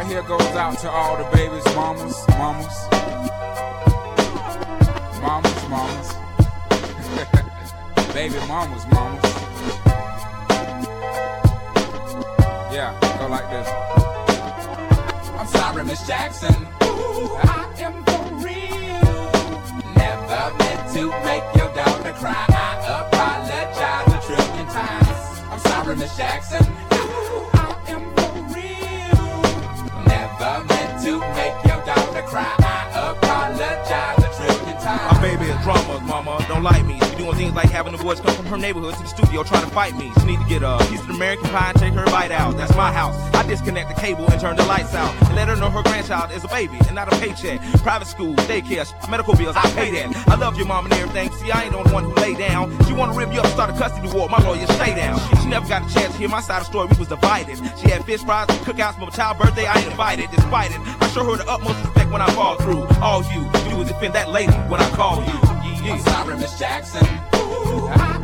right here goes out to all the babies, mamas. Baby mamas. Yeah, go like this. I'm sorry, Miss Jackson. Ooh, I am for real. Never meant to make your daughter cry. I apologize a trillion times. I'm sorry, Miss Jackson. Ooh, I am for real. Never meant to make your daughter cry. I apologize a trillion times. My baby is drama, mama. Don't like me. She doing things like having the boys come from her neighborhood to the studio trying to fight me. She need to get a piece of American pie and take her bite out. That's my house. I disconnect the cable and turn the lights out and let her know her grandchild is a baby and not a paycheck. Private school, daycare, medical bills, I pay that. I love your mom and everything. See, I ain't the only one who lay down. She wanna rip you up, start a custody war. My lawyer, stay down. She never got a chance to hear my side of the story. We was divided. She had fish fries and cookouts for my child's birthday. I ain't invited, despite it. I show her the utmost respect when I fall through. All you do is defend that lady when I call you. I'm sorry, Miss Jackson. Ooh,